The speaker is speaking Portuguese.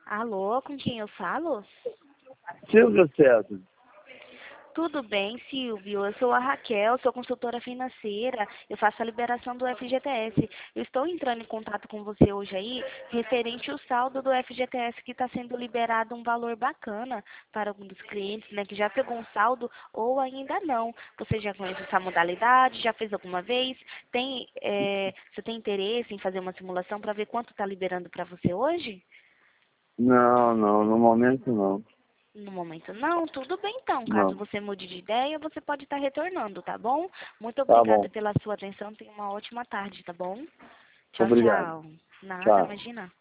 Alô, com quem eu falo? Silvio César. Tudo bem, Silvio. Eu sou a Raquel, sou consultora financeira. Eu faço a liberação do FGTS. Eu estou entrando em contato com você hoje aí, referente ao saldo do FGTS que está sendo liberado um valor bacana para algum dos clientes, né, que já pegou um saldo ou ainda não. Você já conhece essa modalidade? Já fez alguma vez? Você tem interesse em fazer uma simulação para ver quanto está liberando para você hoje? Não, não, no momento não. No momento não, tudo bem então. Caso Não. você mude de ideia, você pode estar retornando, tá bom? Muito Tá obrigada bom. pela sua atenção. Tenha uma ótima tarde, tá bom? Tchau, Obrigado. tchau. Nada, Tchau. imagina.